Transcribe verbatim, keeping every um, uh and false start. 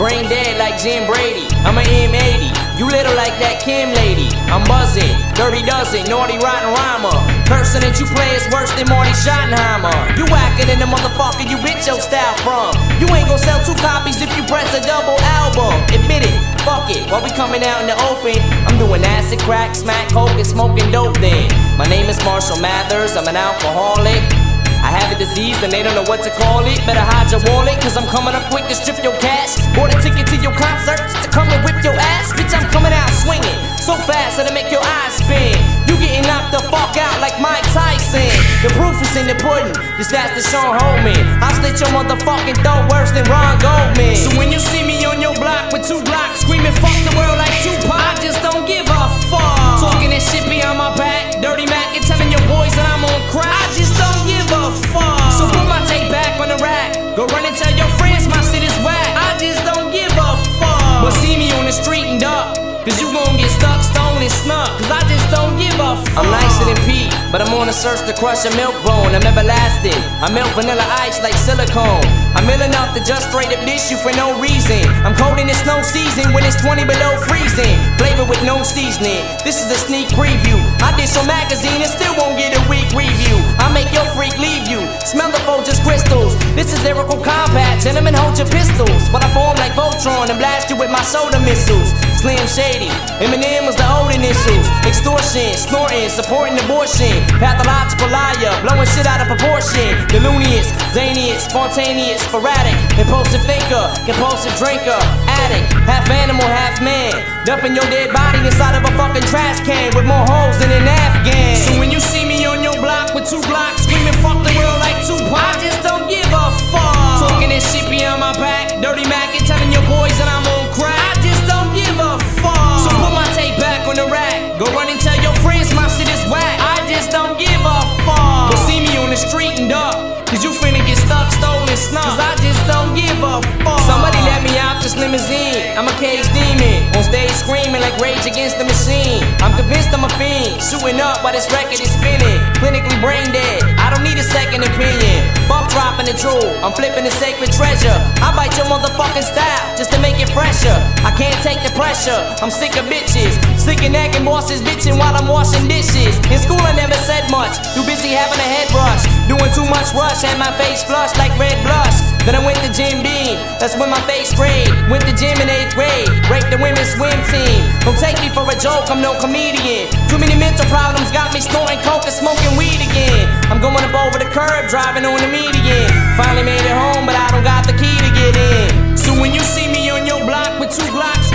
brain dead like Jim Brady. I'm a M eighty, you little like that Kim lady. I'm buzzing, dirty dozen, naughty rotten rhymer. Person that you play is worse than Marty Schottenheimer. You whacker than the motherfucker you bitch your style from. You ain't gon' sell two copies if you press a double album. Admit it, fuck it, while we coming out in the open. I'm doing acid, crack, smack, coke, and smoking dope then. My name is Marshall Mathers, I'm an alcoholic. I have a disease and they don't know what to call it. Better hide your wallet, cause I'm coming up quick to strip your cash. Bought a ticket to your concert just to come and whip your ass. Bitch, I'm coming out swinging so fast that'll make your eyes spin. You getting knocked the fuck out like Mike Tyson. The proof is in the pudding, just ask the Sean Holman. I slit your motherfucking throat worse than Ron Goldman. So when you see me on your block with two blocks screaming fuck the world like Tupac, I just don't give a fuck. Talking that shit behind my back, dirty Mac, and telling your boys that I'm on crack. I just don't give a fuck. So put my tape back on the rack, go run and tell your friends my shit is whack. I just don't give a fuck. But see me on the street and duck, cause you gon' get stuck, stoned and snuck. Cause I just don't give a fuck. I'm nicer than Pete, but I'm on a search to crush a milk bone. I'm everlasting, I melt vanilla ice like silicone. I'm ill enough to just straight up dish you for no reason. I'm cold in the snow season when it's twenty below freezing. Flavor with no seasoning, this is a sneak preview. I dish your magazine and still won't get a weak review. I make your freak leave you, smell the Folgers crystals. This is lyrical combat, gentlemen hold your pistols. But I form like Voltron and blast you with my soda missiles. Slim Shady, Eminem was the old initials. Extortion, snorting, supporting abortion. Pathological liar, blowing shit out of proportion. The looniest, zaniest, spontaneous, sporadic. Impulsive thinker, compulsive drinker. Addict, half animal, half man. Dumping your dead body inside of a fucking trash can with more holes than an Afghan. So when you see me on your block with two blocks screaming fuck the world like Tupac, I just don't give a fuck. Talking that shit behind my back, dirty Mac, and telling your boys that I'm on crack. I just don't give a fuck. So put my tape back on the rack, go run and tell your friends my shit is whack. I just don't give a fuck. But see me on the street and duck, cause you finna get stuck, stolen, snuck. Cause I just don't give a fuck. Somebody let me out this limousine, I'm a cage demon. On stage screaming like Rage Against the Machine. I'm convinced I'm a fiend, shooting up while this record is spinning. Clinically brain dead, I don't need a second opinion. Fuck dropping the jewel, I'm flipping the sacred treasure. I bite your motherfucking style just to make it fresher. I can't take the pressure, I'm sick of bitches. Sick of nagging bosses bitching while I'm washing dishes. In school I never said much, too busy having a head rush. Doing too much rush, had my face flushed like red blush. Then I went to Jim Beam, that's when my face sprayed. Went to gym in eighth grade, raped the women's swim team. Don't take me for a joke, I'm no comedian. Too many mental problems got me snorting coke and smoking weed again. I'm going up over the curb, driving on the median. Finally made it home, but I don't got the key to get in. So when you see me on your block with two blocks